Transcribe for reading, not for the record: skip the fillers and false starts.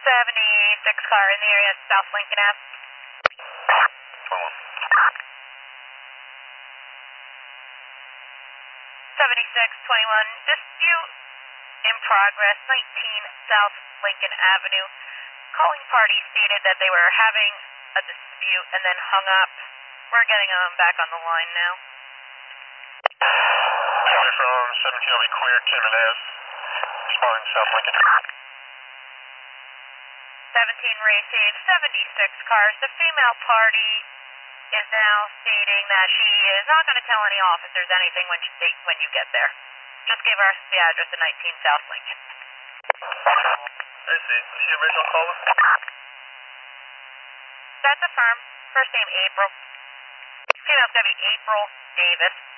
76 car in the area, South Lincoln Ave. 7621, dispute in progress, 19 South Lincoln Avenue. Calling party stated that they were having a dispute and then hung up. We're getting them back on the line now. County from 17 will be clear, Camden Ave. Responding to South Lincoln. 17 received, 76 cars. The female party is now stating that she is not going to tell any officers anything when you get there. Just give us the address at 19 South Lincoln. I see. Is she original caller? That's affirmed. First name April. Female's going to be April Davis.